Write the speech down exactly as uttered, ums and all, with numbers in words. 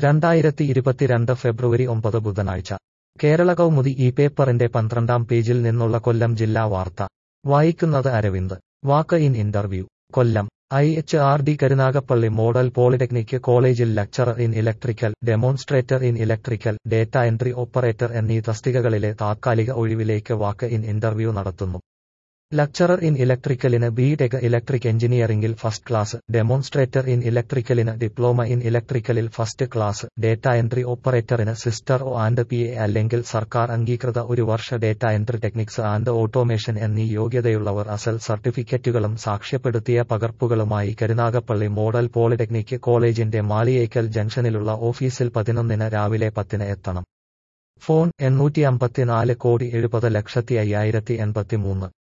രണ്ടായിരത്തി ഇരുപത്തിരണ്ട് ഫെബ്രുവരി ഒമ്പത് ബുധനാഴ്ച കേരള കൗമുദി ഈ പേപ്പറിന്റെ പന്ത്രണ്ടാം പേജിൽ നിന്നുള്ള കൊല്ലം ജില്ലാ വാർത്ത വായിക്കുന്നത് Aravind. Walk in interview. Kollam I H R D Karunagappally model polytechnic കോളേജിൽ lecturer in electrical, demonstrator in electrical, data entry operator എന്നീ തസ്തികകളിലെ താത്കാലിക ഒഴിവിലേക്ക് വാക്ക് ഇൻ ഇന്റർവ്യൂ നടത്തുന്നു. ലക്ചറർ ഇൻ ഇലക്ട്രിക്കലിന് ബി ടെക് ഇലക്ട്രിക് എഞ്ചിനീയറിംഗിൽ ഫസ്റ്റ് ക്ലാസ്, ഡെമോൺസ്ട്രേറ്റർ ഇൻ ഇലക്ട്രിക്കലിന് ഡിപ്ലോമ ഇൻ ഇലക്ട്രിക്കലിൽ ഫസ്റ്റ് ക്ലാസ്, ഡേറ്റ എൻട്രി ഓപ്പറേറ്ററിന് സിസ്റ്റർ ഒ ആൻഡ് പി എ അല്ലെങ്കിൽ സർക്കാർ അംഗീകൃത ഒരു വർഷ data entry techniques and automation എന്നീ യോഗ്യതയുള്ളവർ അസൽ സർട്ടിഫിക്കറ്റുകളും സാക്ഷ്യപ്പെടുത്തിയ പകർപ്പുകളുമായി കരുനാഗപ്പള്ളി മോഡൽ പോളിടെക്നിക് കോളേജിന്റെ മാളിയേക്കൽ ജംഗ്ഷനിലുള്ള ഓഫീസിൽ പതിനൊന്നിന് രാവിലെ പത്തിന് എത്തണം. ഫോൺ എണ്ണൂറ്റി അമ്പത്തിനാല് കോടി എഴുപത് ലക്ഷത്തി അയ്യായിരത്തി എൺപത്തിമൂന്ന്.